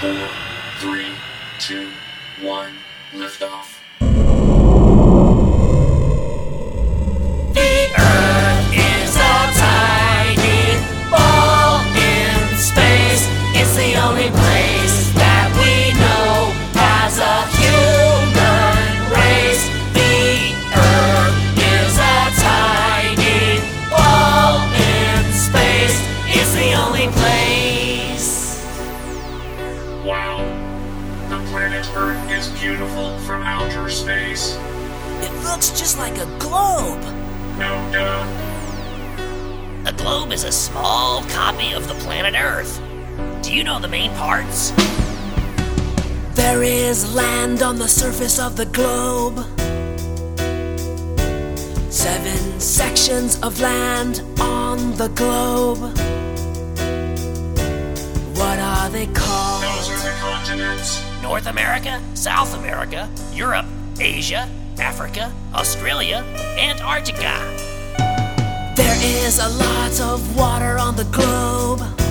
4, 3, 2, 1, liftoff. The Earth is a tiny ball in space. It's the only place that we know has a human race. The Earth is a tiny ball in space. It's the only place. Wow. The planet Earth is beautiful from outer space. It looks just like a globe. No duh. A globe is a small copy of the planet Earth. Do you know the main parts? There is land on the surface of the globe. 7 sections of land on the globe. What are they called? Those are the continents. North America, South America, Europe, Asia, Africa, Australia, Antarctica. There is a lot of water on the globe.